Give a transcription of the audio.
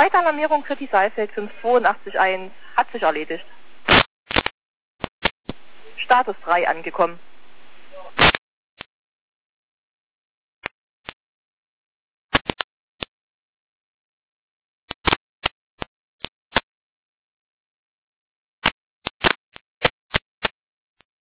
Zweite Alarmierung für die Saalfeld 5881 hat sich erledigt. Status 3 angekommen.